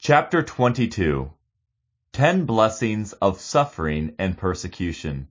Chapter 22. 10 Blessings of Suffering and Persecution.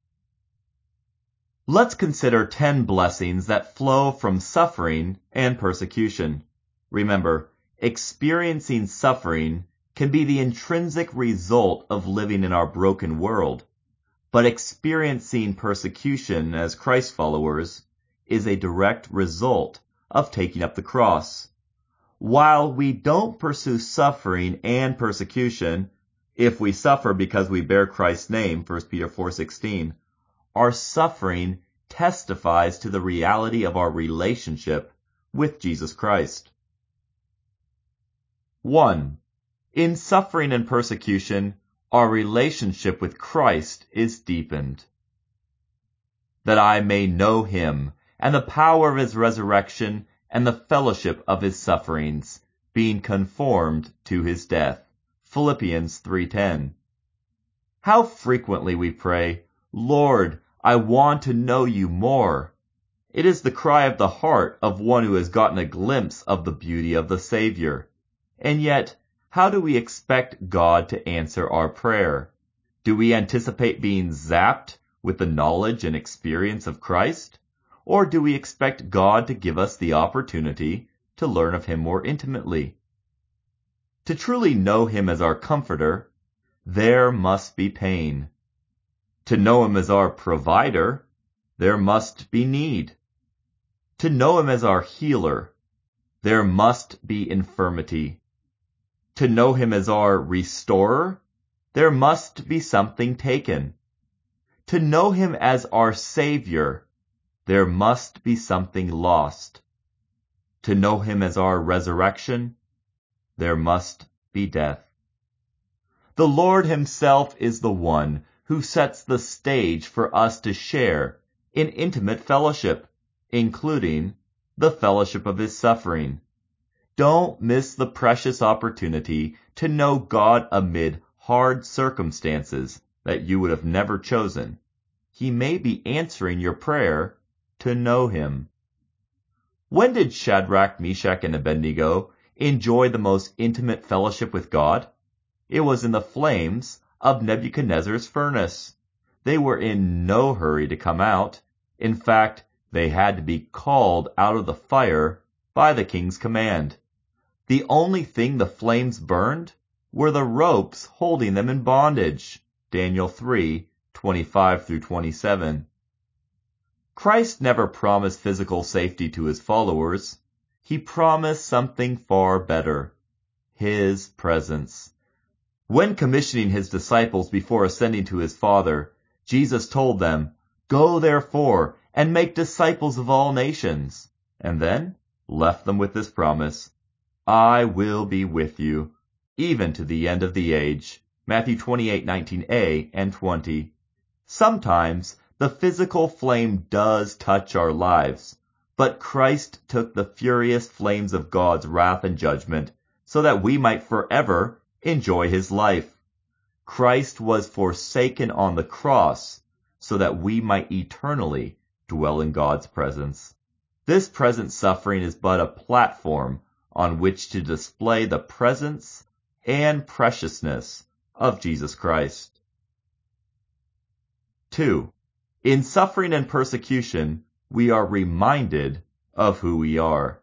Let's consider 10 blessings that flow from suffering and persecution. Remember, experiencing suffering can be the intrinsic result of living in our broken world, but experiencing persecution as Christ followers is a direct result of taking up the cross. While we don't pursue suffering and persecution, if we suffer because we bear Christ's name, 1 Peter 4:16, our suffering testifies to the reality of our relationship with Jesus Christ. 1. In suffering and persecution, our relationship with Christ is deepened. That I may know him, and the power of his resurrection, and the fellowship of his sufferings, being conformed to his death. Philippians 3:10. How frequently we pray, Lord, I want to know you more. It is the cry of the heart of one who has gotten a glimpse of the beauty of the Savior. And yet, how do we expect God to answer our prayer? Do we anticipate being zapped with the knowledge and experience of Christ? Or do we expect God to give us the opportunity to learn of him more intimately? To truly know him as our comforter, there must be pain. To know him as our provider, there must be need. To know him as our healer, there must be infirmity. To know him as our restorer, there must be something taken. To know him as our Savior, there must be something lost. To know him as our resurrection, there must be death. The Lord himself is the one who sets the stage for us to share in intimate fellowship, including the fellowship of his suffering. Don't miss the precious opportunity to know God amid hard circumstances that you would have never chosen. He may be answering your prayer to know him. When did Shadrach, Meshach, and Abednego enjoy the most intimate fellowship with God? It was in the flames of Nebuchadnezzar's furnace. They were in no hurry to come out. In fact, they had to be called out of the fire by the king's command. The only thing the flames burned were the ropes holding them in bondage. Daniel 3:25-27. Christ never promised physical safety to his followers. He promised something far better, his presence. When commissioning his disciples before ascending to his Father, Jesus told them, "Go therefore and make disciples of all nations," and then left them with this promise, "I will be with you, even to the end of the age." Matthew 28:19a and 20. Sometimes the physical flame does touch our lives, but Christ took the furious flames of God's wrath and judgment so that we might forever enjoy his life. Christ was forsaken on the cross so that we might eternally dwell in God's presence. This present suffering is but a platform on which to display the presence and preciousness of Jesus Christ. 2. In suffering and persecution, we are reminded of who we are.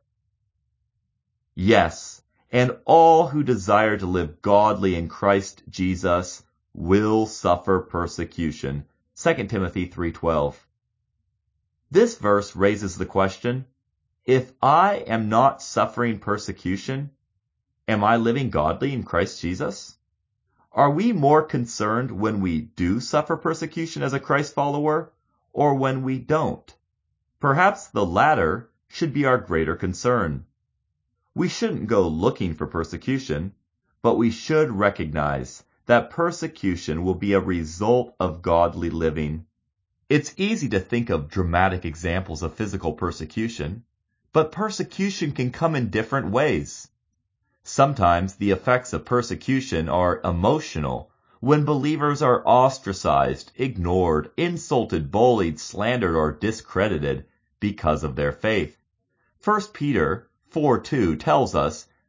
Yes, and all who desire to live godly in Christ Jesus will suffer persecution. 2 Timothy 3:12. This verse raises the question, if I am not suffering persecution, am I living godly in Christ Jesus? Are we more concerned when we do suffer persecution as a Christ follower, or when we don't? Perhaps the latter should be our greater concern. We shouldn't go looking for persecution, but we should recognize that persecution will be a result of godly living. It's easy to think of dramatic examples of physical persecution, but persecution can come in different ways. Sometimes the effects of persecution are emotional, when believers are ostracized, ignored, insulted, bullied, slandered, or discredited because of their faith. 1 Peter 4:2 tells us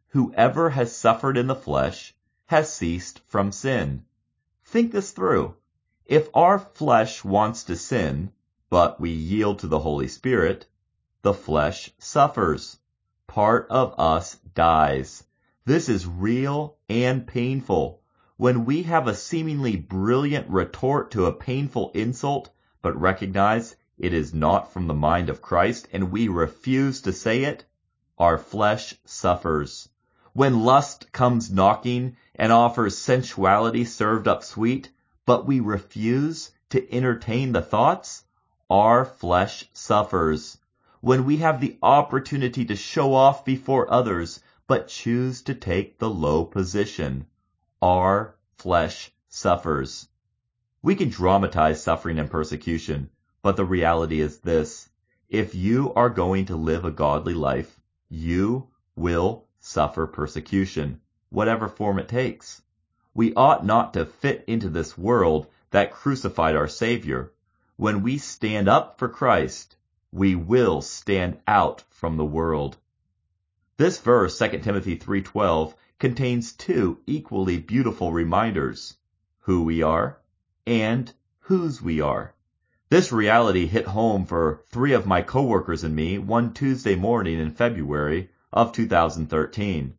Whoever has suffered in the flesh has ceased from sin. Think this through. If our flesh wants to sin, but we yield to the Holy Spirit, the flesh suffers. Part of us dies. This is real and painful. When we have a seemingly brilliant retort to a painful insult, but recognize it is not from the mind of Christ and we refuse to say it, our flesh suffers. When lust comes knocking and offers sensuality served up sweet, but we refuse to entertain the thoughts, our flesh suffers. When we have the opportunity to show off before others, but choose to take the low position, our flesh suffers. We can dramatize suffering and persecution, but the reality is this. If you are going to live a godly life, you will suffer persecution, whatever form it takes. We ought not to fit into this world that crucified our Savior. When we stand up for Christ, we will stand out from the world. This verse, 2 Timothy 3:12, contains two equally beautiful reminders, who we are and whose we are. This reality hit home for 3 of my coworkers and me one Tuesday morning in February of 2013.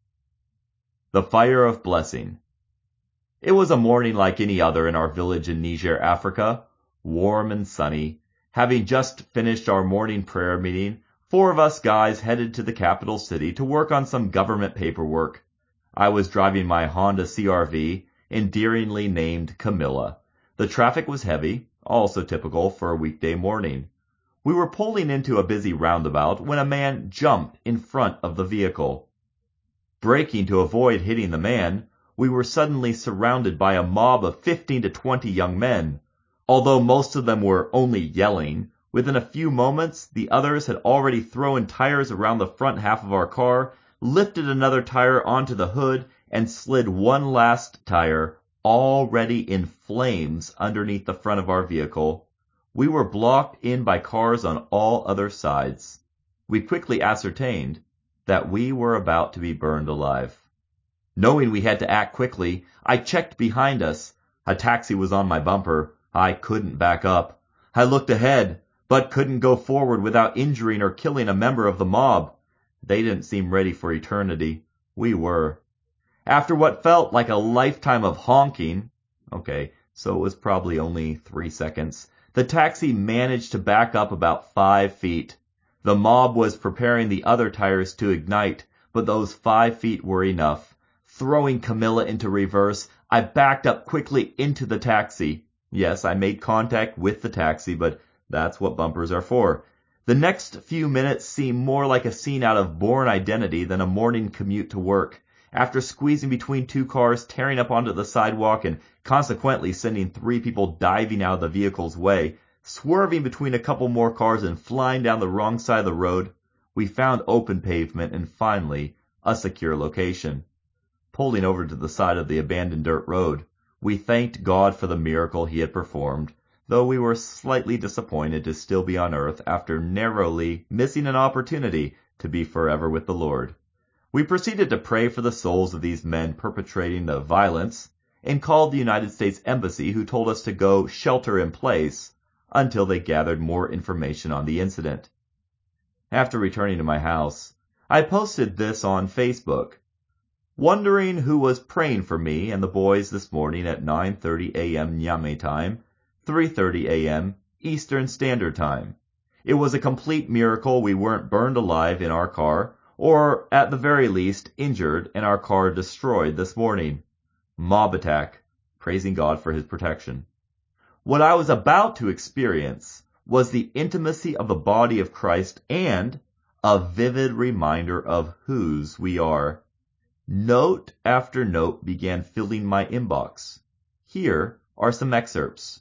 The Fire of Blessing. It was a morning like any other in our village in Niger, Africa, warm and sunny. Having just finished our morning prayer meeting, 4 of us guys headed to the capital city to work on some government paperwork. I was driving my Honda CR-V, endearingly named Camilla. The traffic was heavy, also typical for a weekday morning. We were pulling into a busy roundabout when a man jumped in front of the vehicle. Braking to avoid hitting the man, we were suddenly surrounded by a mob of 15 to 20 young men. Although most of them were only yelling, within a few moments the others had already thrown tires around the front half of our car, lifted another tire onto the hood, and slid one last tire, already in flames, underneath the front of our vehicle. We were blocked in by cars on all other sides. We quickly ascertained that we were about to be burned alive. Knowing we had to act quickly, I checked behind us. A taxi was on my bumper. I couldn't back up. I looked ahead, but couldn't go forward without injuring or killing a member of the mob. They didn't seem ready for eternity. We were. After what felt like a lifetime of honking, so it was probably only 3 seconds, the taxi managed to back up about 5 feet. The mob was preparing the other tires to ignite, but those 5 feet were enough. Throwing Camilla into reverse, I backed up quickly into the taxi. Yes, I made contact with the taxi, but that's what bumpers are for. The next few minutes seemed more like a scene out of Bourne Identity than a morning commute to work. After squeezing between 2 cars, tearing up onto the sidewalk, and consequently sending 3 people diving out of the vehicle's way, swerving between a couple more cars and flying down the wrong side of the road, we found open pavement and finally a secure location. Pulling over to the side of the abandoned dirt road, we thanked God for the miracle he had performed, though we were slightly disappointed to still be on earth after narrowly missing an opportunity to be forever with the Lord. We proceeded to pray for the souls of these men perpetrating the violence and called the United States Embassy, who told us to go shelter in place until they gathered more information on the incident. After returning to my house, I posted this on Facebook. Wondering who was praying for me and the boys this morning at 9:30 a.m. Niamey time, 3:30 a.m. Eastern Standard Time. It was a complete miracle we weren't burned alive in our car, or at the very least injured and our car destroyed this morning. Mob attack, praising God for his protection. What I was about to experience was the intimacy of the body of Christ and a vivid reminder of whose we are. Note after note began filling my inbox. Here are some excerpts.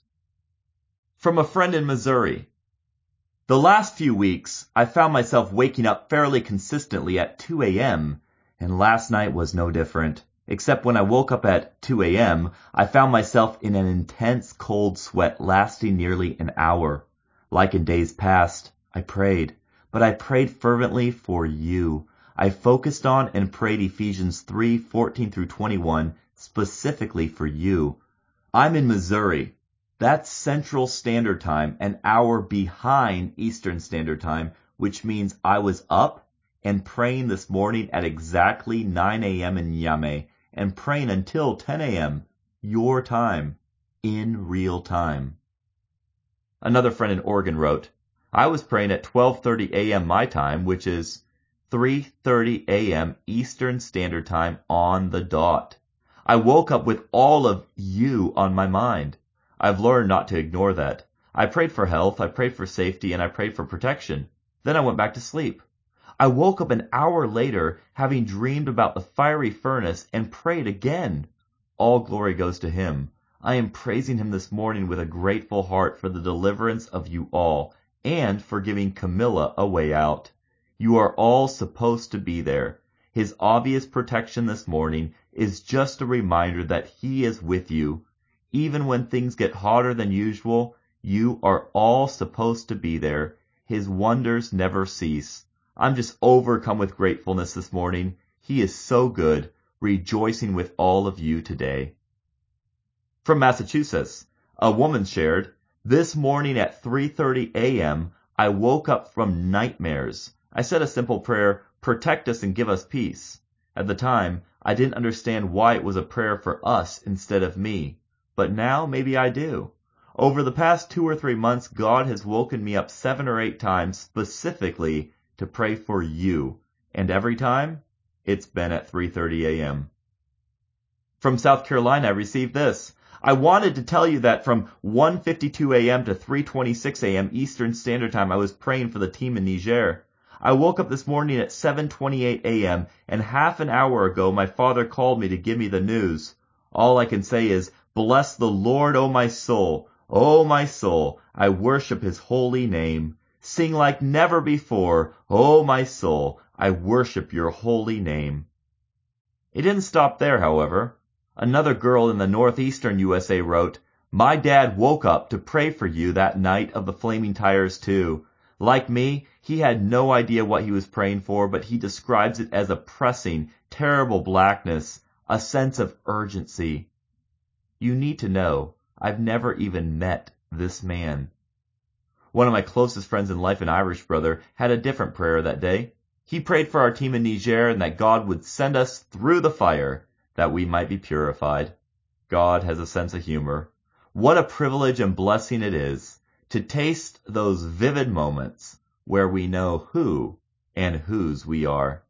From a friend in Missouri. The last few weeks, I found myself waking up fairly consistently at 2 a.m., and last night was no different. Except when I woke up at 2 a.m., I found myself in an intense cold sweat lasting nearly an hour. Like in days past, I prayed, but I prayed fervently for you. I focused on and prayed Ephesians 3:14 through 21 specifically for you. I'm in Missouri. That's Central Standard Time, an hour behind Eastern Standard Time, which means I was up and praying this morning at exactly 9 a.m. in Niamey and praying until 10 a.m. your time, in real time. Another friend in Oregon wrote, I was praying at 12:30 a.m. my time, which is 3:30 a.m. Eastern Standard Time on the dot. I woke up with all of you on my mind. I've learned not to ignore that. I prayed for health, I prayed for safety, and I prayed for protection. Then I went back to sleep. I woke up an hour later having dreamed about the fiery furnace and prayed again. All glory goes to him. I am praising him this morning with a grateful heart for the deliverance of you all and for giving Camilla a way out. You are all supposed to be there. His obvious protection this morning is just a reminder that he is with you. Even when things get hotter than usual, you are all supposed to be there. His wonders never cease. I'm just overcome with gratefulness this morning. He is so good, rejoicing with all of you today. From Massachusetts, a woman shared, this morning at 3:30 a.m., I woke up from nightmares. I said a simple prayer, protect us and give us peace. At the time, I didn't understand why it was a prayer for us instead of me, but now maybe I do. Over the past 2 or 3 months, God has woken me up 7 or 8 times specifically to pray for you, and every time, it's been at 3:30 a.m. From South Carolina, I received this. I wanted to tell you that from 1:52 a.m. to 3:26 a.m. Eastern Standard Time, I was praying for the team in Niger. I woke up this morning at 7:28 a.m., and half an hour ago my father called me to give me the news. All I can say is, bless the Lord, O my soul. O my soul, I worship his holy name. Sing like never before. O my soul, I worship your holy name. It didn't stop there, however. Another girl in the northeastern USA wrote, my dad woke up to pray for you that night of the flaming tires too. Like me, he had no idea what he was praying for, but he describes it as a pressing, terrible blackness, a sense of urgency. You need to know, I've never even met this man. One of my closest friends in life, an Irish brother, had a different prayer that day. He prayed for our team in Niger and that God would send us through the fire, that we might be purified. God has a sense of humor. What a privilege and blessing it is to taste those vivid moments where we know who and whose we are.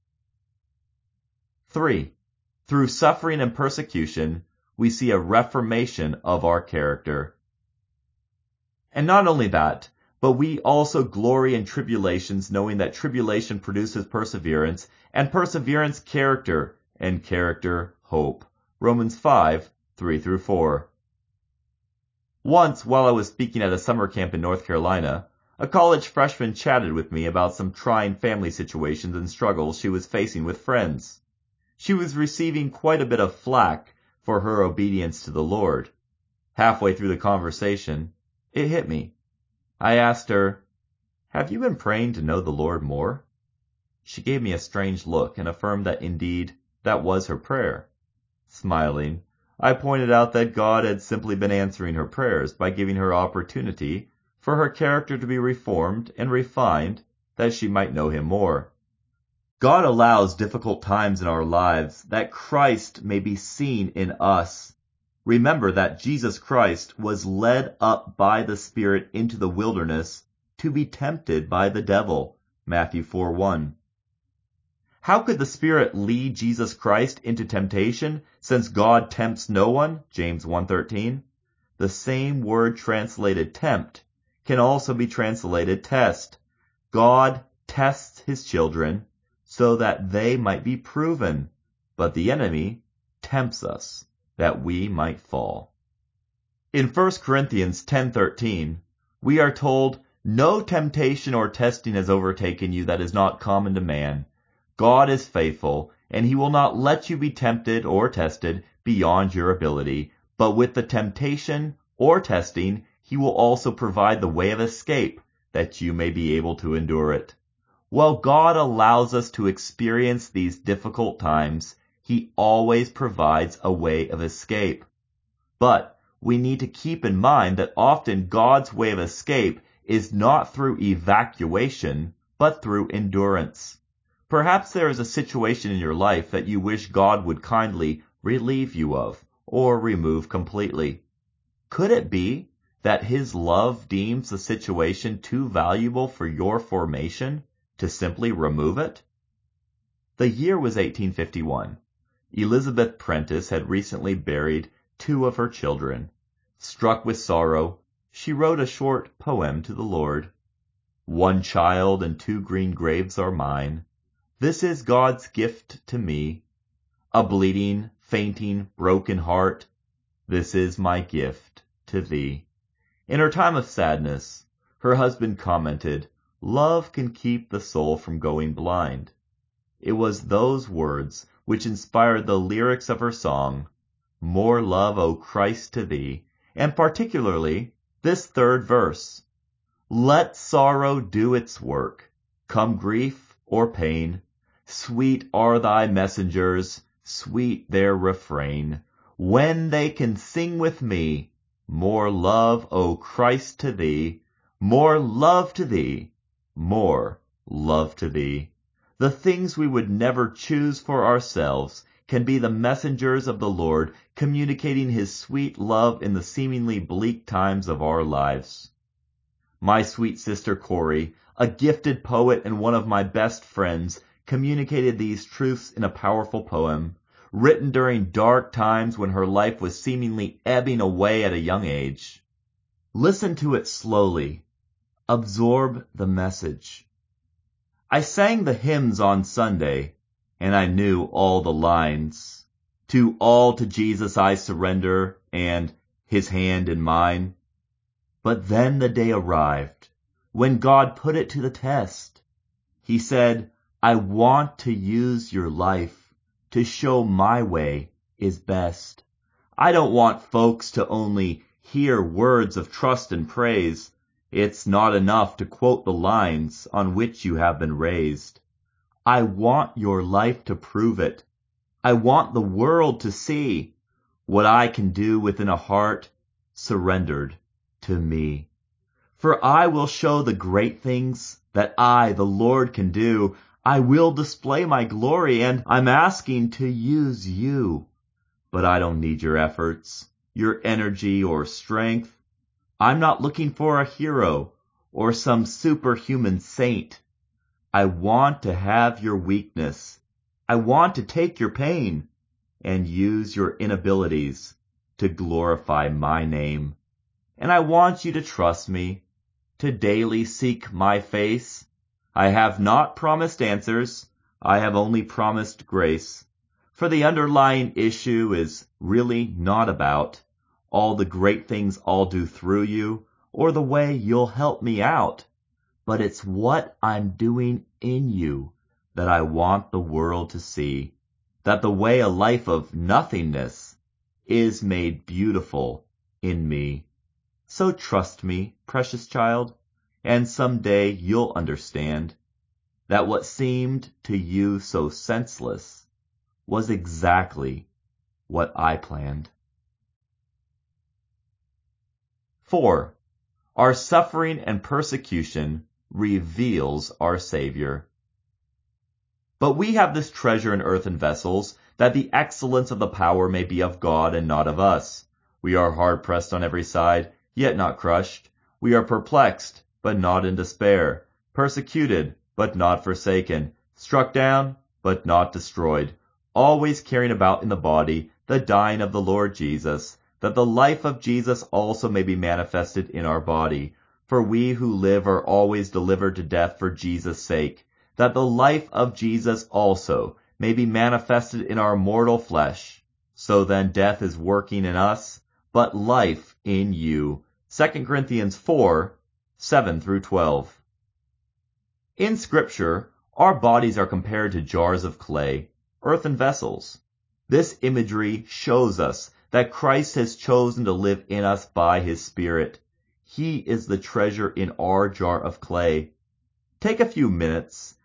3. Through suffering and persecution, we see a reformation of our character. And not only that, but we also glory in tribulations, knowing that tribulation produces perseverance, and perseverance character, and character hope. Romans 5:3-4. Once, while I was speaking at a summer camp in North Carolina, a college freshman chatted with me about some trying family situations and struggles she was facing with friends. She was receiving quite a bit of flack for her obedience to the Lord. Halfway through the conversation, it hit me. I asked her, have you been praying to know the Lord more? She gave me a strange look and affirmed that indeed, that was her prayer. Smiling, I pointed out that God had simply been answering her prayers by giving her opportunity for her character to be reformed and refined that she might know him more. God allows difficult times in our lives that Christ may be seen in us. Remember that Jesus Christ was led up by the Spirit into the wilderness to be tempted by the devil. Matthew 4:1. How could the Spirit lead Jesus Christ into temptation, since God tempts no one? James 1:13. The same word translated tempt can also be translated test. God tests his children so that they might be proven, but the enemy tempts us that we might fall. In 1 Corinthians 10:13, we are told, no temptation or testing has overtaken you that is not common to man. God is faithful, and he will not let you be tempted or tested beyond your ability, but with the temptation or testing, he will also provide the way of escape that you may be able to endure it. While God allows us to experience these difficult times, He always provides a way of escape. But we need to keep in mind that often God's way of escape is not through evacuation, but through endurance. Perhaps there is a situation in your life that you wish God would kindly relieve you of, or remove completely. Could it be that His love deems the situation too valuable for your formation to simply remove it? The year was 1851. Elizabeth Prentice had recently buried 2 of her children. Struck with sorrow, she wrote a short poem to the Lord. 1 child and 2 green graves are mine. This is God's gift to me. A bleeding, fainting, broken heart. This is my gift to thee. In her time of sadness, her husband commented, "Love can keep the soul from going blind." It was those words which inspired the lyrics of her song, "More love, O Christ, to thee," and particularly this 3rd verse. Let sorrow do its work, come grief or pain. Sweet are thy messengers, sweet their refrain, when they can sing with me, more love, O Christ, to thee, more love to thee, more love to thee. The things we would never choose for ourselves can be the messengers of the Lord, communicating His sweet love in the seemingly bleak times of our lives. My sweet sister Corrie, a gifted poet and one of my best friends, communicated these truths in a powerful poem, written during dark times when her life was seemingly ebbing away at a young age. Listen to it slowly. Absorb the message. I sang the hymns on Sunday, and I knew all the lines. All to Jesus I surrender, and His hand in mine. But then the day arrived when God put it to the test. He said, I want to use your life to show my way is best. I don't want folks to only hear words of trust and praise. It's not enough to quote the lines on which you have been raised. I want your life to prove it. I want the world to see what I can do within a heart surrendered to me. For I will show the great things that I, the Lord, can do. I will display my glory, and I'm asking to use you. But I don't need your efforts, your energy, or strength. I'm not looking for a hero or some superhuman saint. I want to have your weakness. I want to take your pain and use your inabilities to glorify my name. And I want you to trust me, to daily seek my face. I have not promised answers. I have only promised grace. For the underlying issue is really not about all the great things I'll do through you or the way you'll help me out. But it's what I'm doing in you that I want the world to see, that the way a life of nothingness is made beautiful in me. So trust me, precious child, and someday you'll understand that what seemed to you so senseless was exactly what I planned. 4. Our suffering and persecution reveals our Savior. But we have this treasure in earthen vessels, that the excellence of the power may be of God and not of us. We are hard pressed on every side, yet not crushed. We are perplexed, but not in despair. Persecuted, but not forsaken. Struck down, but not destroyed. Always carrying about in the body the dying of the Lord Jesus, that the life of Jesus also may be manifested in our body. For we who live are always delivered to death for Jesus' sake, that the life of Jesus also may be manifested in our mortal flesh. So then death is working in us, but life in you. 2 Corinthians 4, 7 through 12. In Scripture, our bodies are compared to jars of clay, earthen vessels. This imagery shows us that Christ has chosen to live in us by His Spirit. He is the treasure in our jar of clay. Take a few minutes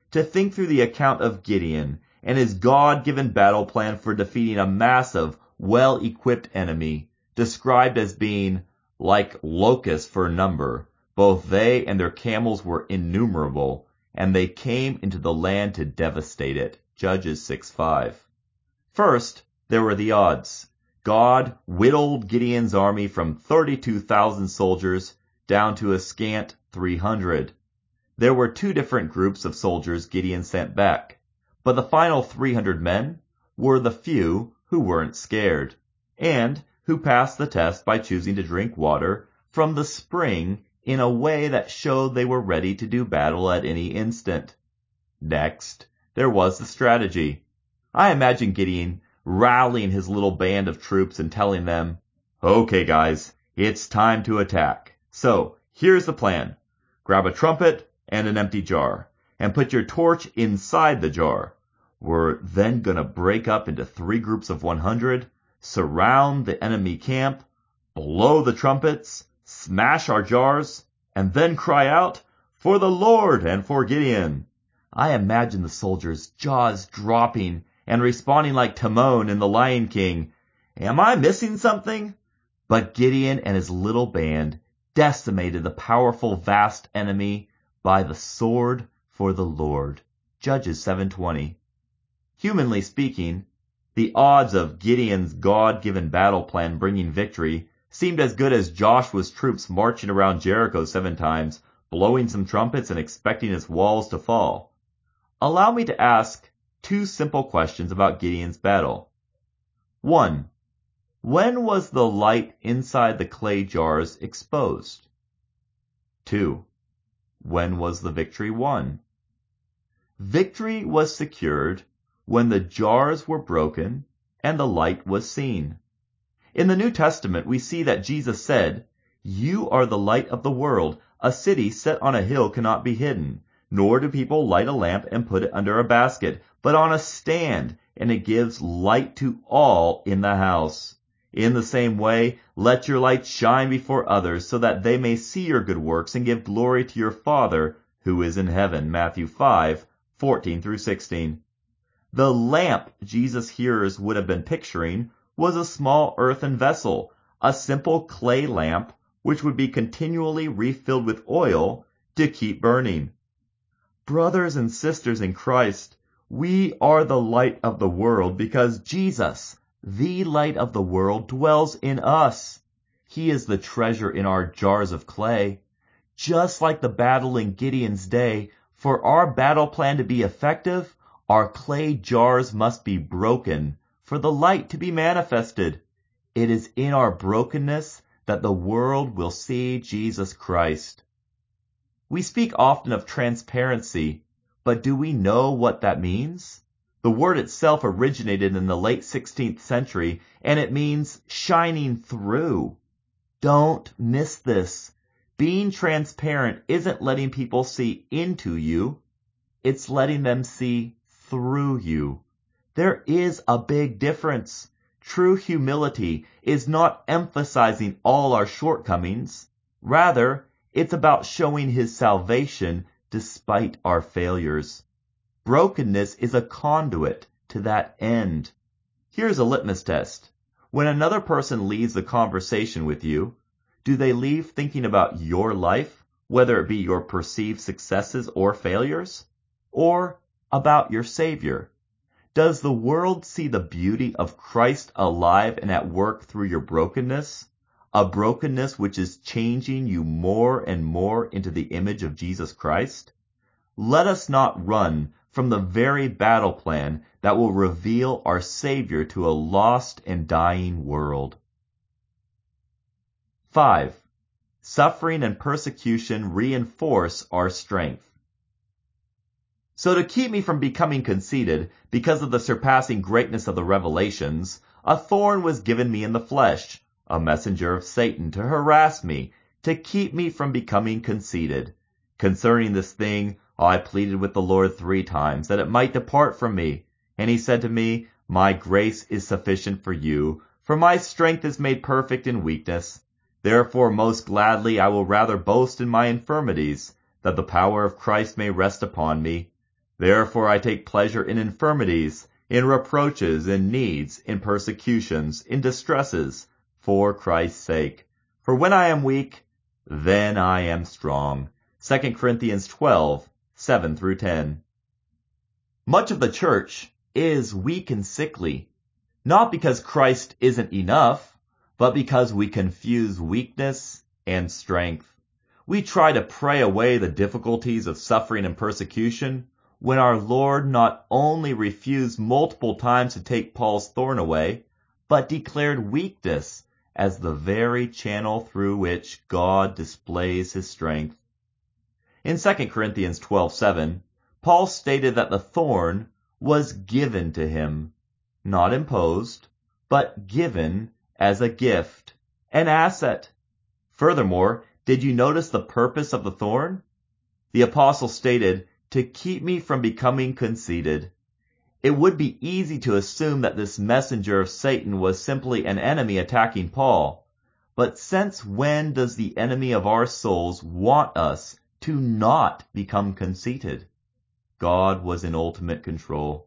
to think through the account of Gideon and his God-given battle plan for defeating a massive, well-equipped enemy, described as being like locusts for number. Both they and their camels were innumerable, and they came into the land to devastate it. Judges 6:5. First, there were the odds. God whittled Gideon's army from 32,000 soldiers down to a scant 300. There were two different groups of soldiers Gideon sent back, but the final 300 men were the few who weren't scared, and who passed the test by choosing to drink water from the spring in a way that showed they were ready to do battle at any instant. Next, there was the strategy. I imagine Gideon rallying his little band of troops and telling them, "Okay guys, it's time to attack. So, here's the plan. Grab a trumpet and an empty jar, and put your torch inside the jar. We're then gonna break up into 3 groups of 100, surround the enemy camp, blow the trumpets, smash our jars, and then cry out, 'For the Lord and for Gideon.'" I imagine the soldiers' jaws dropping and responding like Timon in The Lion King, "Am I missing something?" But Gideon and his little band decimated the powerful, vast enemy by the sword for the Lord. Judges 7:20. Humanly speaking, the odds of Gideon's God-given battle plan bringing victory seemed as good as Joshua's troops marching around Jericho 7 times, blowing some trumpets and expecting its walls to fall. Allow me to ask 2 simple questions about Gideon's battle. 1. When was the light inside the clay jars exposed? 2. When was the victory won? Victory was secured when the jars were broken and the light was seen. In the New Testament, we see that Jesus said, "You are the light of the world. A city set on a hill cannot be hidden. Nor do people light a lamp and put it under a basket, but on a stand, and it gives light to all in the house. In the same way, let your light shine before others, so that they may see your good works and give glory to your Father who is in heaven." Matthew 5:14-16. The lamp Jesus' hearers would have been picturing was a small earthen vessel, a simple clay lamp, which would be continually refilled with oil to keep burning. Brothers and sisters in Christ, we are the light of the world because Jesus, the light of the world, dwells in us. He is the treasure in our jars of clay. Just like the battle in Gideon's day, for our battle plan to be effective, our clay jars must be broken for the light to be manifested. It is in our brokenness that the world will see Jesus Christ. We speak often of transparency, but do we know what that means? The word itself originated in the late 16th century, and it means shining through. Don't miss this. Being transparent isn't letting people see into you. It's letting them see through you. There is a big difference. True humility is not emphasizing all our shortcomings. Rather, it's about showing His salvation despite our failures. Brokenness is a conduit to that end. Here's a litmus test. When another person leaves a conversation with you, do they leave thinking about your life, whether it be your perceived successes or failures, or about your Savior? Does the world see the beauty of Christ alive and at work through your brokenness? A brokenness which is changing you more and more into the image of Jesus Christ? Let us not run from the very battle plan that will reveal our Savior to a lost and dying world. 5. Suffering and persecution reinforce our strength. So to keep me from becoming conceited because of the surpassing greatness of the revelations, a thorn was given me in the flesh, a messenger of Satan, to harass me, to keep me from becoming conceited. Concerning this thing, I pleaded with the Lord 3 times, that it might depart from me. And He said to me, "My grace is sufficient for you, for my strength is made perfect in weakness. Therefore most gladly I will rather boast in my infirmities, that the power of Christ may rest upon me. Therefore I take pleasure in infirmities, in reproaches, in needs, in persecutions, in distresses, for Christ's sake. For when I am weak, then I am strong. 2 Corinthians 12, 7-10. Much of the church is weak and sickly, not because Christ isn't enough, but because we confuse weakness and strength. We try to pray away the difficulties of suffering and persecution, when our Lord not only refused multiple times to take Paul's thorn away, but declared weakness as the very channel through which God displays his strength. In 2 Corinthians 12:7, Paul stated that the thorn was given to him, not imposed, but given as a gift, an asset. Furthermore, did you notice the purpose of the thorn? The apostle stated, to keep me from becoming conceited. It would be easy to assume that this messenger of Satan was simply an enemy attacking Paul. But since when does the enemy of our souls want us to not become conceited? God was in ultimate control.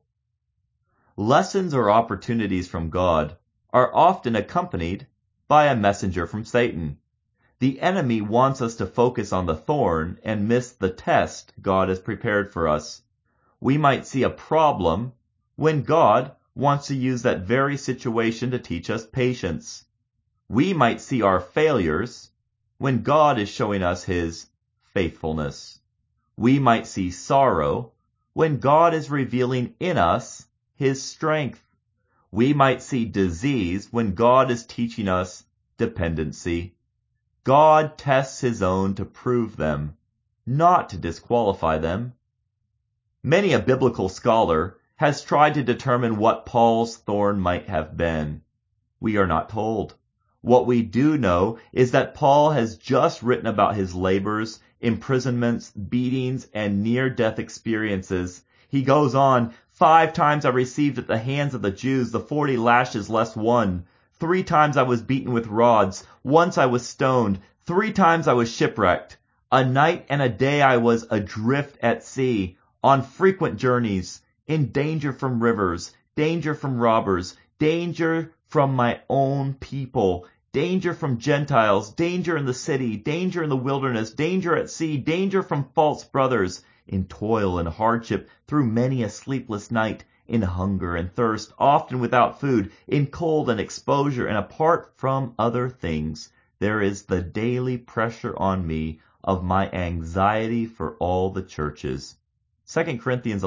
Lessons or opportunities from God are often accompanied by a messenger from Satan. The enemy wants us to focus on the thorn and miss the test God has prepared for us. We might see a problem when God wants to use that very situation to teach us patience. We might see our failures when God is showing us his faithfulness. We might see sorrow when God is revealing in us his strength. We might see disease when God is teaching us dependency. God tests his own to prove them, not to disqualify them. Many a biblical scholar has tried to determine what Paul's thorn might have been. We are not told. What we do know is that Paul has just written about his labors, imprisonments, beatings, and near-death experiences. He goes on, 5 times I received at the hands of the Jews the 40 lashes less one. 3 times I was beaten with rods. Once I was stoned. 3 times I was shipwrecked. A night and a day I was adrift at sea, on frequent journeys, in danger from rivers, danger from robbers, danger from my own people, danger from Gentiles, danger in the city, danger in the wilderness, danger at sea, danger from false brothers, in toil and hardship, through many a sleepless night, in hunger and thirst, often without food, in cold and exposure, and apart from other things, there is the daily pressure on me of my anxiety for all the churches. 2 Corinthians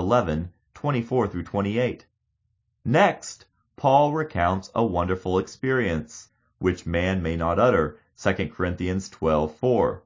11:24-28. Next, Paul recounts a wonderful experience, which man may not utter. 2 Corinthians 12:4.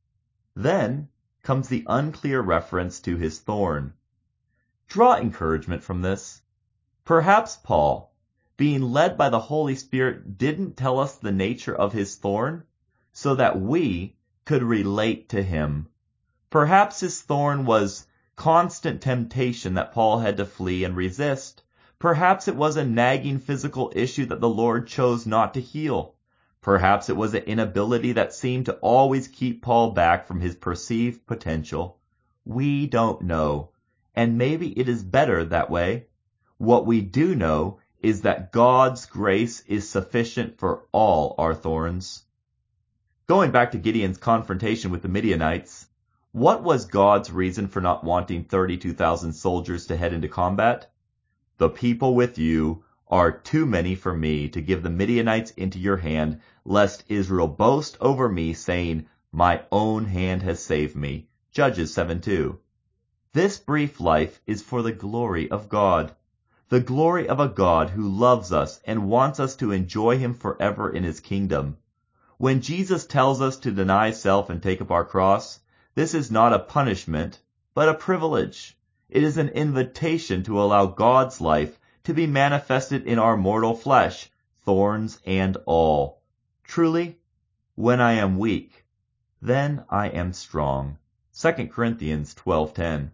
Then comes the unclear reference to his thorn. Draw encouragement from this. Perhaps Paul, being led by the Holy Spirit, didn't tell us the nature of his thorn so that we could relate to him. Perhaps his thorn was constant temptation that Paul had to flee and resist. Perhaps it was a nagging physical issue that the Lord chose not to heal. Perhaps it was an inability that seemed to always keep Paul back from his perceived potential. We don't know. And maybe it is better that way. What we do know is that God's grace is sufficient for all our thorns. Going back to Gideon's confrontation with the Midianites, what was God's reason for not wanting 32,000 soldiers to head into combat? The people with you are too many for me to give the Midianites into your hand, lest Israel boast over me, saying, my own hand has saved me. Judges 7:2. This brief life is for the glory of God, the glory of a God who loves us and wants us to enjoy him forever in his kingdom. When Jesus tells us to deny self and take up our cross, this is not a punishment, but a privilege. It is an invitation to allow God's life to be manifested in our mortal flesh, thorns and all. Truly, when I am weak, then I am strong. 2 Corinthians 12:10.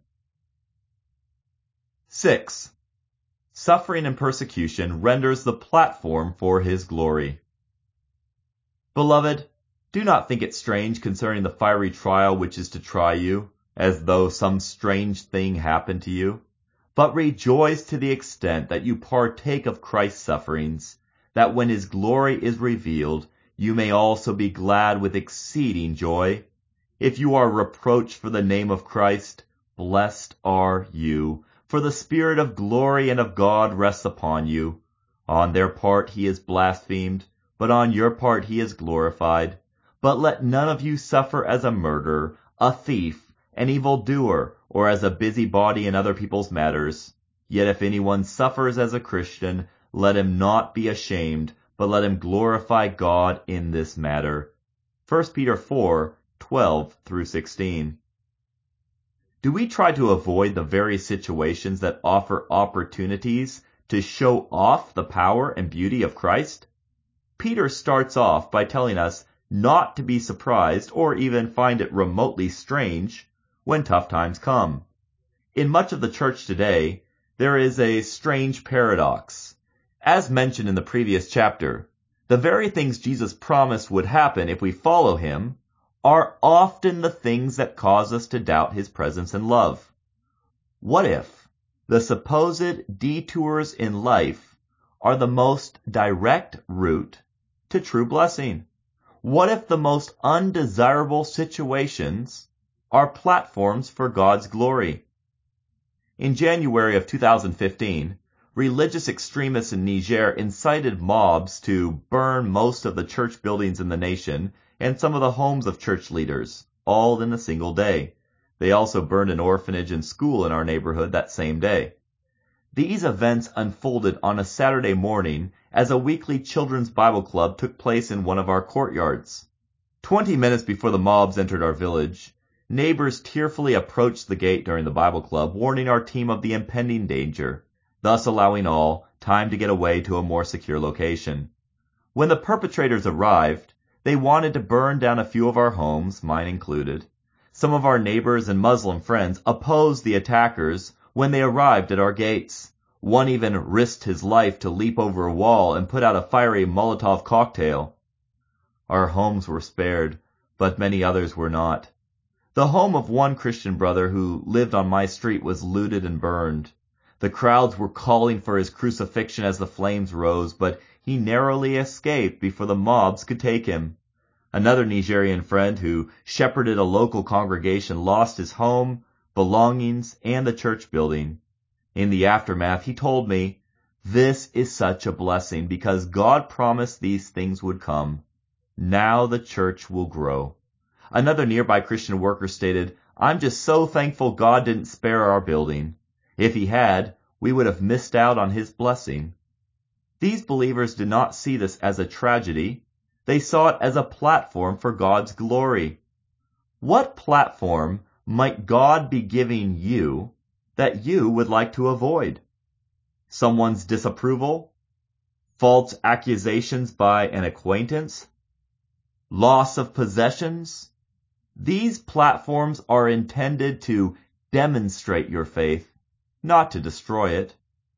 6. Suffering and persecution renders the platform for his glory. Beloved, do not think it strange concerning the fiery trial which is to try you, as though some strange thing happened to you, but rejoice to the extent that you partake of Christ's sufferings, that when his glory is revealed, you may also be glad with exceeding joy. If you are reproached for the name of Christ, blessed are you, for the Spirit of glory and of God rests upon you. On their part he is blasphemed, but on your part he is glorified. But let none of you suffer as a murderer, a thief, an evildoer, or as a busybody in other people's matters. Yet if anyone suffers as a Christian, let him not be ashamed, but let him glorify God in this matter. 1 Peter 4:12 through 16. Do we try to avoid the very situations that offer opportunities to show off the power and beauty of Christ? Peter starts off by telling us not to be surprised or even find it remotely strange when tough times come. In much of the church today, there is a strange paradox. As mentioned in the previous chapter, the very things Jesus promised would happen if we follow him are often the things that cause us to doubt his presence and love. What if the supposed detours in life are the most direct route to true blessing? What if the most undesirable situations are platforms for God's glory? In January of 2015, religious extremists in Niger incited mobs to burn most of the church buildings in the nation and some of the homes of church leaders, all in a single day. They also burned an orphanage and school in our neighborhood that same day. These events unfolded on a Saturday morning as a weekly children's Bible club took place in one of our courtyards. 20 minutes before the mobs entered our village, neighbors tearfully approached the gate during the Bible club, warning our team of the impending danger, thus allowing all time to get away to a more secure location. When the perpetrators arrived, they wanted to burn down a few of our homes, mine included. Some of our neighbors and Muslim friends opposed the attackers when they arrived at our gates. One even risked his life to leap over a wall and put out a fiery Molotov cocktail. Our homes were spared, but many others were not. The home of one Christian brother who lived on my street was looted and burned. The crowds were calling for his crucifixion as the flames rose, but he narrowly escaped before the mobs could take him. Another Nigerian friend who shepherded a local congregation lost his home, belongings, and the church building. In the aftermath, he told me, "This is such a blessing because God promised these things would come. Now the church will grow." Another nearby Christian worker stated, "I'm just so thankful God didn't spare our building. If he had, we would have missed out on his blessing." These believers did not see this as a tragedy. They saw it as a platform for God's glory. What platform might God be giving you that you would like to avoid? Someone's disapproval? False accusations by an acquaintance? Loss of possessions? These platforms are intended to demonstrate your faith, not to destroy it.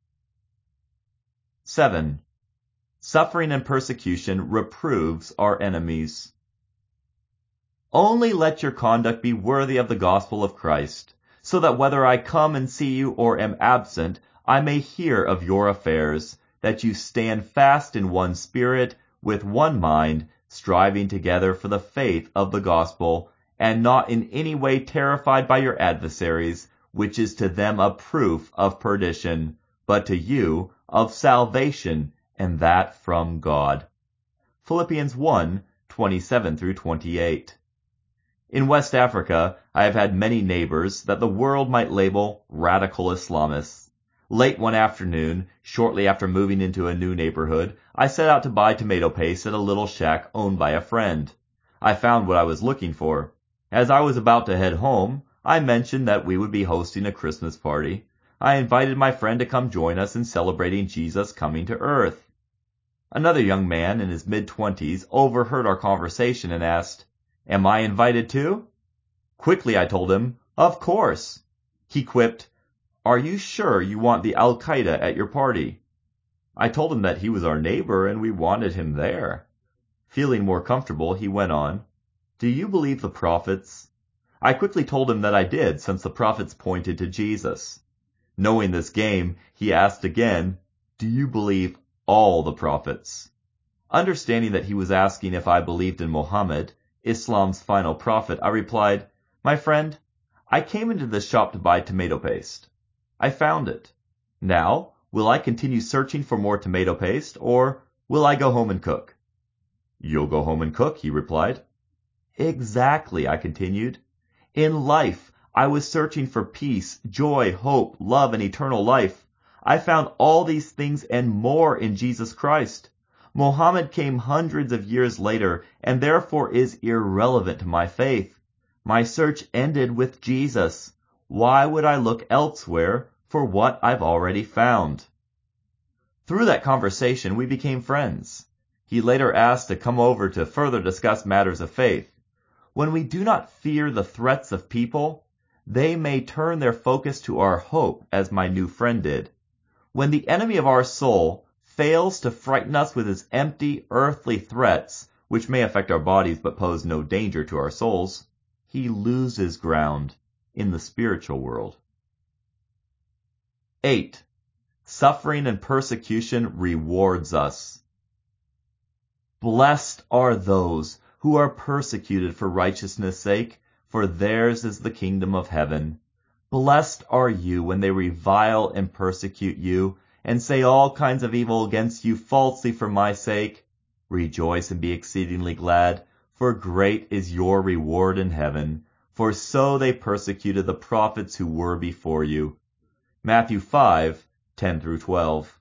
7. Suffering and persecution reproves our enemies. Only let your conduct be worthy of the gospel of Christ, so that whether I come and see you or am absent, I may hear of your affairs, that you stand fast in one spirit, with one mind, striving together for the faith of the gospel, and not in any way terrified by your adversaries, which is to them a proof of perdition, but to you of salvation, and that from God. Philippians 1:27 through 28. In West Africa, I have had many neighbors that the world might label radical Islamists. Late one afternoon, shortly after moving into a new neighborhood, I set out to buy tomato paste at a little shack owned by a friend. I found what I was looking for. As I was about to head home, I mentioned that we would be hosting a Christmas party. I invited my friend to come join us in celebrating Jesus coming to earth. Another young man in his mid-20s overheard our conversation and asked, "Am I invited too?" Quickly I told him, "Of course." He quipped, "Are you sure you want the Al-Qaeda at your party?" I told him that he was our neighbor and we wanted him there. Feeling more comfortable, he went on, "Do you believe the prophets?" I quickly told him that I did, since the prophets pointed to Jesus. Knowing this game, he asked again, "Do you believe all the prophets?" Understanding that he was asking if I believed in Muhammad, Islam's final prophet, I replied, "My friend, I came into this shop to buy tomato paste. I found it. Now, will I continue searching for more tomato paste, or will I go home and cook?" "You'll go home and cook," he replied. "Exactly," I continued. "In life, I was searching for peace, joy, hope, love, and eternal life. I found all these things and more in Jesus Christ. Muhammad came hundreds of years later and therefore is irrelevant to my faith. My search ended with Jesus. Why would I look elsewhere for what I've already found?" Through that conversation, we became friends. He later asked to come over to further discuss matters of faith. When we do not fear the threats of people, they may turn their focus to our hope, as my new friend did. When the enemy of our soul fails to frighten us with his empty, earthly threats, which may affect our bodies but pose no danger to our souls, he loses ground in the spiritual world. 8. Suffering and persecution rewards us. Blessed are those who are persecuted for righteousness' sake, for theirs is the kingdom of heaven. Blessed are you when they revile and persecute you, and say all kinds of evil against you falsely for my sake. Rejoice and be exceedingly glad, for great is your reward in heaven. For so they persecuted the prophets who were before you. Matthew 5:10-12.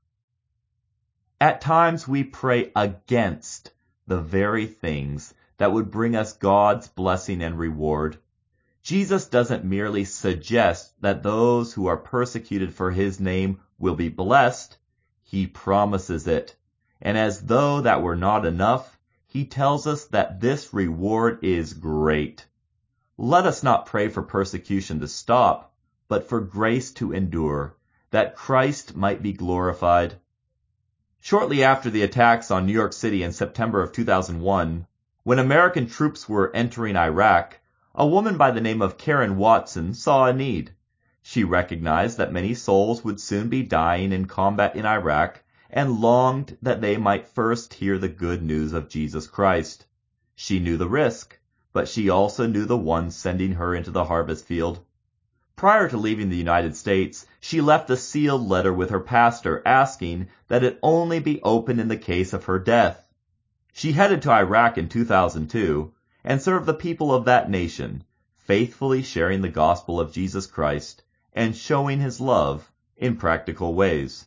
At times we pray against the very things that would bring us God's blessing and reward. Jesus doesn't merely suggest that those who are persecuted for his name will be blessed. He promises it. And as though that were not enough, he tells us that this reward is great. Let us not pray for persecution to stop, but for grace to endure, that Christ might be glorified. Shortly after the attacks on New York City in September of 2001, when American troops were entering Iraq, a woman by the name of Karen Watson saw a need. She recognized that many souls would soon be dying in combat in Iraq and longed that they might first hear the good news of Jesus Christ. She knew the risk, but she also knew the one sending her into the harvest field. Prior to leaving the United States, she left a sealed letter with her pastor asking that it only be opened in the case of her death. She headed to Iraq in 2002 and served the people of that nation, faithfully sharing the gospel of Jesus Christ and showing his love in practical ways.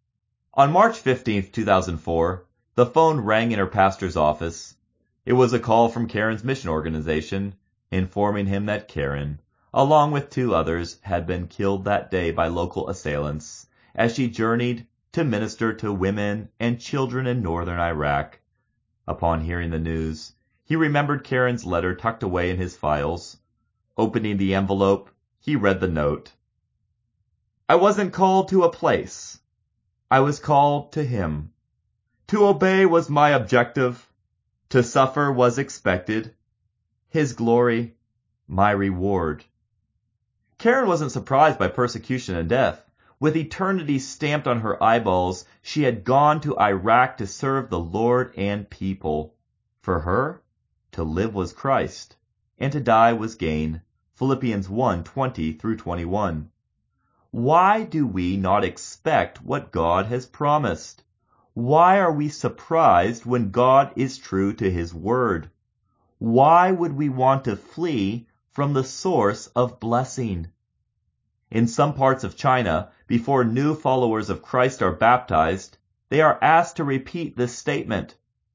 On March 15, 2004, the phone rang in her pastor's office. It was a call from Karen's mission organization, informing him that Karen, along with 2 others, had been killed that day by local assailants as she journeyed to minister to women and children in northern Iraq. Upon hearing the news, he remembered Karen's letter tucked away in his files. Opening the envelope, he read the note. "I wasn't called to a place. I was called to him. To obey was my objective. To suffer was expected. His glory, my reward." Karen wasn't surprised by persecution and death. With eternity stamped on her eyeballs, she had gone to Iraq to serve the Lord and people. For her, to live was Christ, and to die was gain. Philippians 1:20-21. Why do we not expect what God has promised? Why are we surprised when God is true to his word? Why would we want to flee from the source of blessing? In some parts of China, before new followers of Christ are baptized, they are asked to repeat this statement.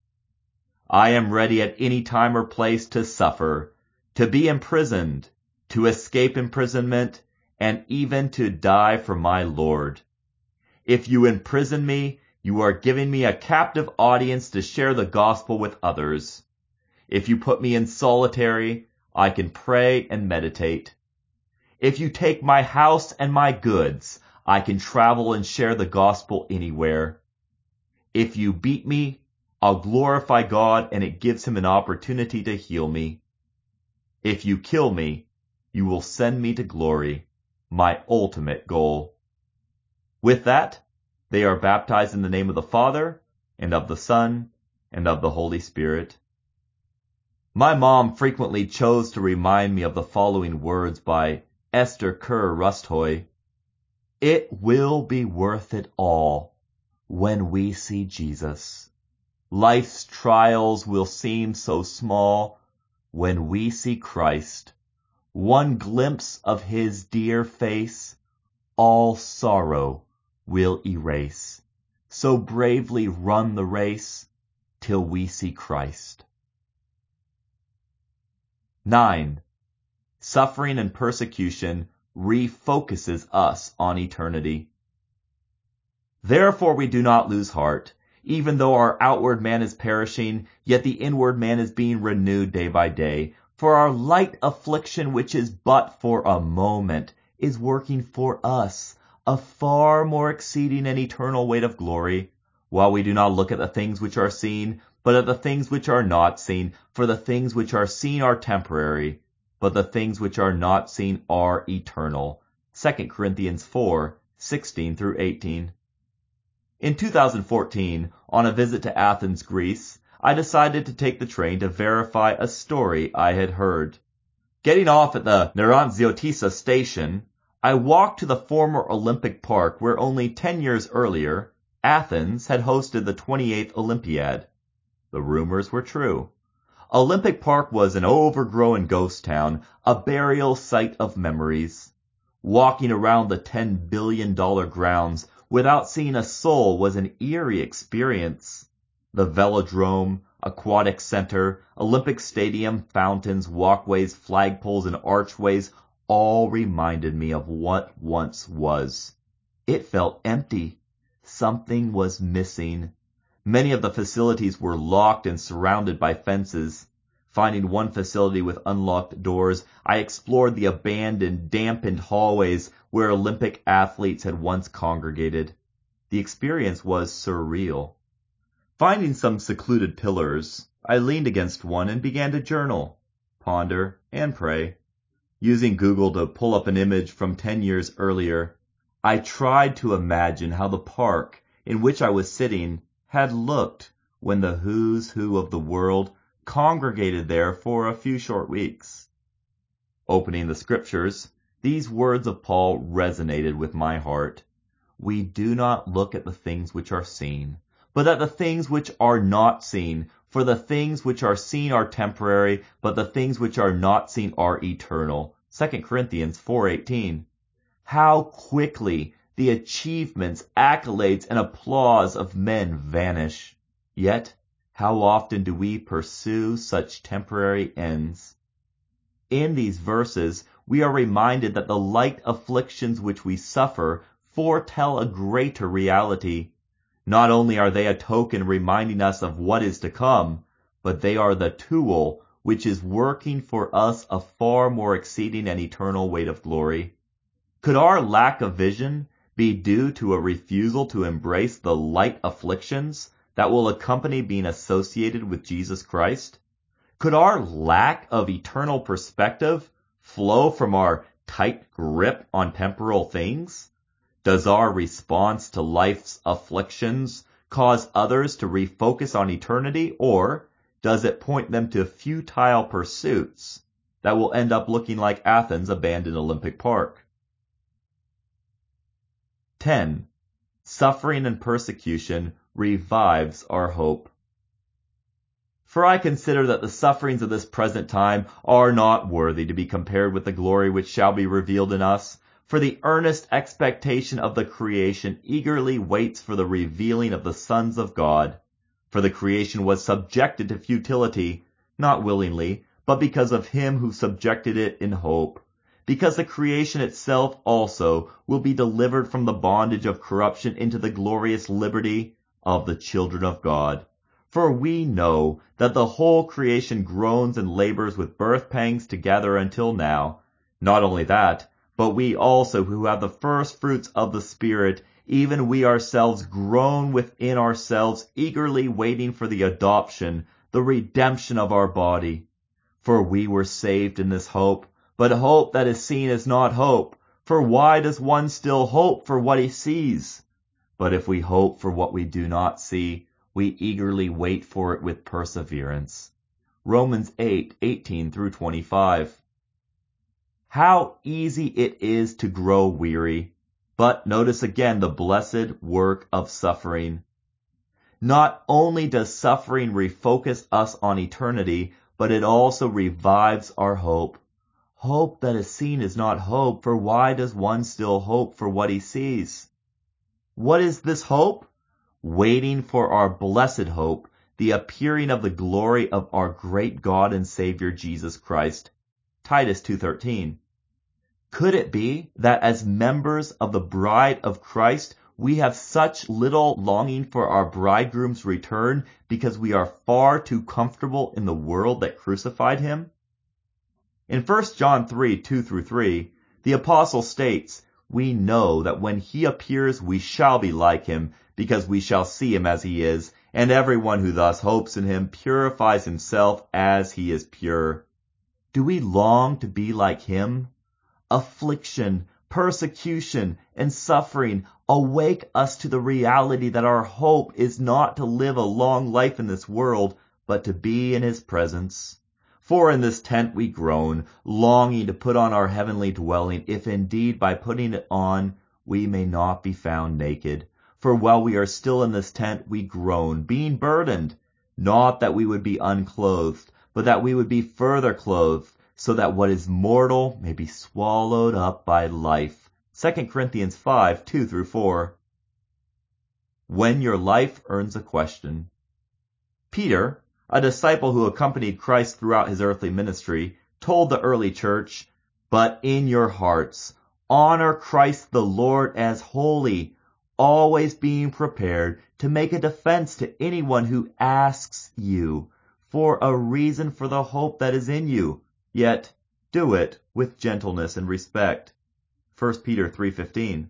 "I am ready at any time or place to suffer, to be imprisoned, to escape imprisonment, and even to die for my Lord. If you imprison me, you are giving me a captive audience to share the gospel with others. If you put me in solitary, I can pray and meditate. If you take my house and my goods, I can travel and share the gospel anywhere. If you beat me, I'll glorify God and it gives him an opportunity to heal me. If you kill me, you will send me to glory, my ultimate goal. With that, they are baptized in the name of the Father, and of the Son, and of the Holy Spirit. My mom frequently chose to remind me of the following words by Esther Kerr Rusthoy. It will be worth it all when we see Jesus. Life's trials will seem so small when we see Christ. One glimpse of his dear face, all sorrow will erase. So bravely run the race till we see Christ. 9. Suffering and persecution refocuses us on eternity. Therefore we do not lose heart. Even though our outward man is perishing, yet the inward man is being renewed day by day. For our light affliction, which is but for a moment, is working for us a far more exceeding and eternal weight of glory, while we do not look at the things which are seen, but at the things which are not seen. For the things which are seen are temporary, but the things which are not seen are eternal. 2 Corinthians 4:16-18. In 2014, on a visit to Athens, Greece, I decided to take the train to verify a story I had heard. Getting off at the Neranziotissa station, I walked to the former Olympic Park where only 10 years earlier, Athens had hosted the 28th Olympiad. The rumors were true. Olympic Park was an overgrown ghost town, a burial site of memories. Walking around the $10 billion grounds without seeing a soul was an eerie experience. The velodrome, aquatic center, Olympic stadium, fountains, walkways, flagpoles, and archways all reminded me of what once was. It felt empty. Something was missing. Many of the facilities were locked and surrounded by fences. Finding one facility with unlocked doors, I explored the abandoned, dampened hallways where Olympic athletes had once congregated. The experience was surreal. Finding some secluded pillars, I leaned against one and began to journal, ponder, and pray. Using Google to pull up an image from 10 years earlier, I tried to imagine how the park in which I was sitting had looked when the who's who of the world congregated there for a few short weeks. Opening the scriptures, these words of Paul resonated with my heart. We do not look at the things which are seen, but at the things which are not seen. For the things which are seen are temporary, but the things which are not seen are eternal. 2 Corinthians 4:18. How quickly the achievements, accolades, and applause of men vanish. Yet, how often do we pursue such temporary ends? In these verses, we are reminded that the light afflictions which we suffer foretell a greater reality. Not only are they a token reminding us of what is to come, but they are the tool which is working for us a far more exceeding and eternal weight of glory. Could our lack of vision be due to a refusal to embrace the light afflictions that will accompany being associated with Jesus Christ? Could our lack of eternal perspective flow from our tight grip on temporal things? Does our response to life's afflictions cause others to refocus on eternity, or does it point them to futile pursuits that will end up looking like Athens' abandoned Olympic Park? 10. Suffering and persecution revives our hope. For I consider that the sufferings of this present time are not worthy to be compared with the glory which shall be revealed in us. For the earnest expectation of the creation eagerly waits for the revealing of the sons of God. For the creation was subjected to futility, not willingly, but because of him who subjected it in hope. Because the creation itself also will be delivered from the bondage of corruption into the glorious liberty of the children of God. For we know that the whole creation groans and labors with birth pangs together until now. Not only that, but we also who have the first fruits of the Spirit, even we ourselves groan within ourselves, eagerly waiting for the adoption, the redemption of our body. For we were saved in this hope. But hope that is seen is not hope, for why does one still hope for what he sees? But if we hope for what we do not see, we eagerly wait for it with perseverance. Romans 8:18 through 25. How easy it is to grow weary, but notice again the blessed work of suffering. Not only does suffering refocus us on eternity, but it also revives our hope. Hope that is seen is not hope, for why does one still hope for what he sees? What is this hope? Waiting for our blessed hope, the appearing of the glory of our great God and Savior Jesus Christ. Titus 2:13. Could it be that as members of the bride of Christ, we have such little longing for our bridegroom's return because we are far too comfortable in the world that crucified him? In 1 John 3:2 through 3, the apostle states, "We know that when he appears we shall be like him, because we shall see him as he is, and everyone who thus hopes in him purifies himself as he is pure." Do we long to be like him? Affliction, persecution, and suffering awake us to the reality that our hope is not to live a long life in this world, but to be in his presence. For in this tent we groan, longing to put on our heavenly dwelling, if indeed by putting it on we may not be found naked. For while we are still in this tent we groan, being burdened, not that we would be unclothed, but that we would be further clothed, so that what is mortal may be swallowed up by life. 2 Corinthians 5:2 through 4. When your life earns a question. Peter, a disciple who accompanied Christ throughout his earthly ministry, told the early church, "But in your hearts, honor Christ the Lord as holy, always being prepared to make a defense to anyone who asks you for a reason for the hope that is in you, yet do it with gentleness and respect." 1 Peter 3:15.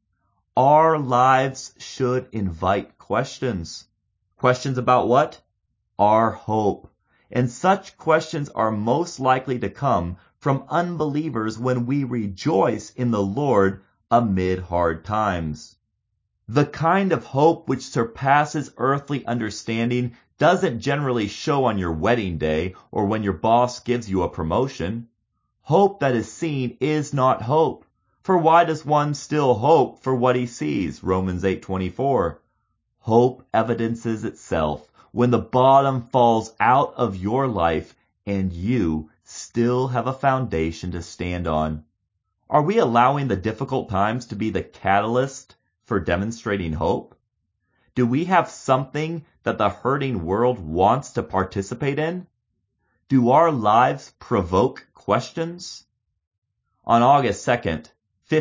Our lives should invite questions. Questions about what? Our hope. And such questions are most likely to come from unbelievers when we rejoice in the Lord amid hard times. The kind of hope which surpasses earthly understanding doesn't generally show on your wedding day or when your boss gives you a promotion. Hope that is seen is not hope. For why does one still hope for what he sees? Romans 8:24. Hope evidences itself when the bottom falls out of your life and you still have a foundation to stand on. Are we allowing the difficult times to be the catalyst for demonstrating hope? Do we have something that the hurting world wants to participate in? Do our lives provoke questions? On August 2nd,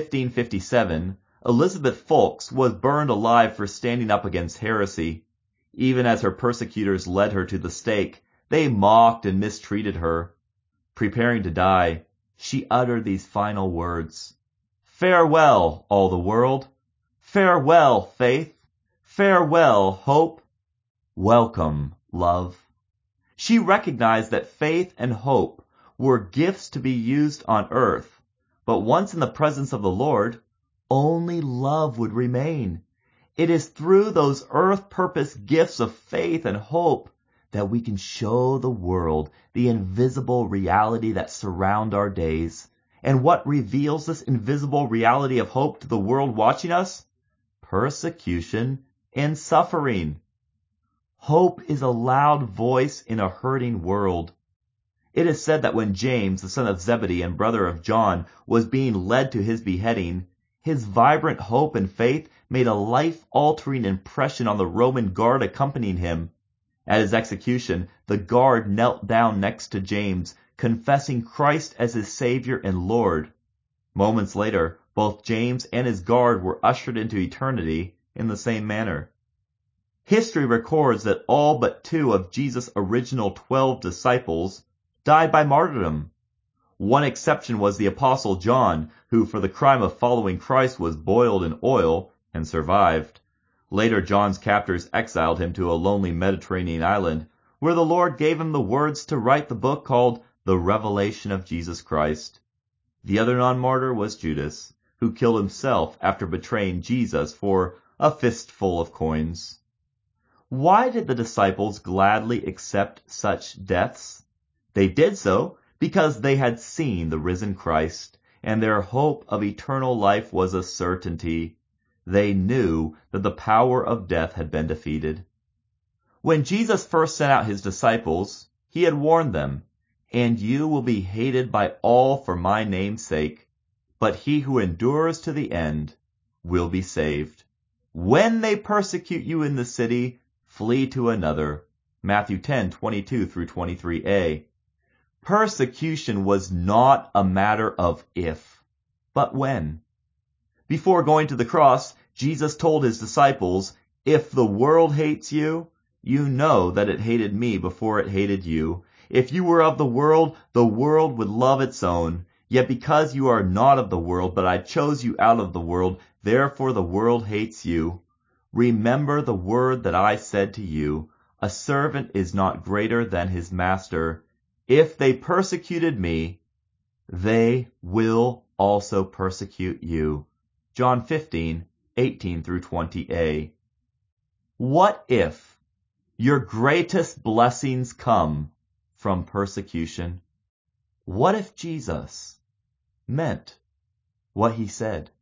1557, Elizabeth Ffoulkes was burned alive for standing up against heresy. Even as her persecutors led her to the stake, they mocked and mistreated her. Preparing to die, she uttered these final words: "Farewell, all the world. Farewell, faith. Farewell, hope. Welcome, love." She recognized that faith and hope were gifts to be used on earth, but once in the presence of the Lord, only love would remain. It is through those earth-purpose gifts of faith and hope that we can show the world the invisible reality that surround our days. And what reveals this invisible reality of hope to the world watching us? Persecution and suffering. Hope is a loud voice in a hurting world. It is said that when James, the son of Zebedee and brother of John, was being led to his beheading, his vibrant hope and faith made a life-altering impression on the Roman guard accompanying him. At his execution, the guard knelt down next to James, confessing Christ as his Savior and Lord. Moments later, both James and his guard were ushered into eternity in the same manner. History records that all but 2 of Jesus' original 12 disciples died by martyrdom. One exception was the Apostle John, who for the crime of following Christ was boiled in oil and survived. Later, John's captors exiled him to a lonely Mediterranean island, where the Lord gave him the words to write the book called The Revelation of Jesus Christ. The other non-martyr was Judas, who killed himself after betraying Jesus for a fistful of coins. Why did the disciples gladly accept such deaths? They did so because they had seen the risen Christ, and their hope of eternal life was a certainty. They knew that the power of death had been defeated. When Jesus first sent out his disciples, he had warned them, "And you will be hated by all for my name's sake, but he who endures to the end will be saved. When they persecute you in the city, flee to another." Matthew 10:22 through 23a. Persecution was not a matter of if, but when. Before going to the cross, Jesus told his disciples, "If the world hates you, you know that it hated me before it hated you. If you were of the world would love its own. Yet because you are not of the world, but I chose you out of the world, therefore the world hates you. Remember the word that I said to you, a servant is not greater than his master. If they persecuted me, they will also persecute you." John 15:18 through 20a. What if your greatest blessings come from persecution? What if Jesus meant what he said?